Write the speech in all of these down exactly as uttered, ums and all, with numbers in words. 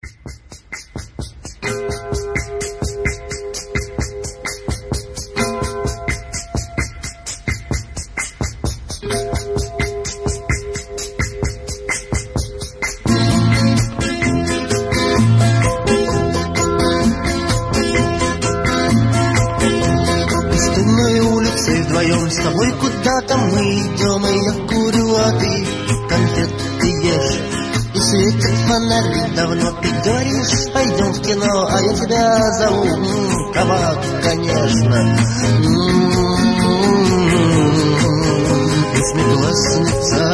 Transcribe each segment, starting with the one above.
Вдвоем с тобой куда-то мы идем, и я курю, а ты конфеты ешь. И светит фонарь, давно ты говоришь, пойдем в кино, а я тебя зову, м-м, кабак, конечно. М-м-м, восьмиклассница.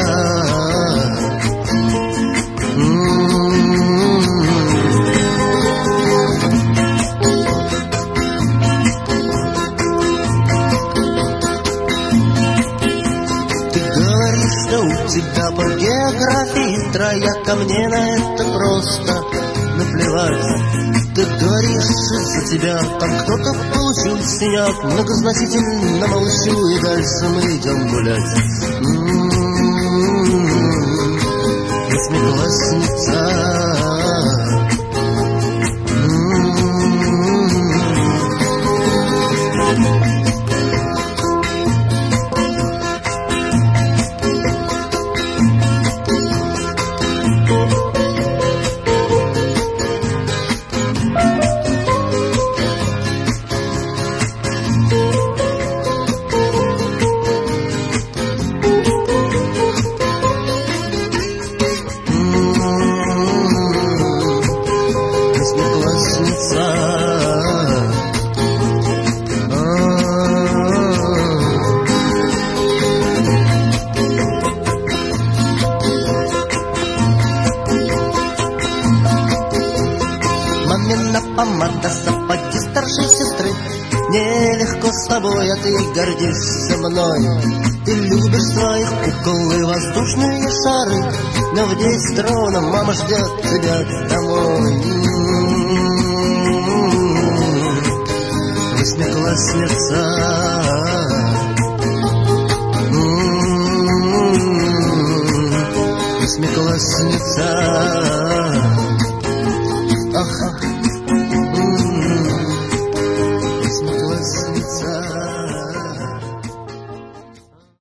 У тебя по географии трояка, мне на это просто наплевать. Ты говоришь, из-за тебя там кто-то получил синяк, многозначительно молчу, и дальше мы идем гулять. М-м-м, восьмиклассница. Мамина помада, сапоги старшей сестры. Нелегко с тобой, а ты гордишься мной. Ты любишь своих кукол и воздушные шары, но в десять ровно мама ждет тебя домой. Восьмиклассница. Восьмиклассница.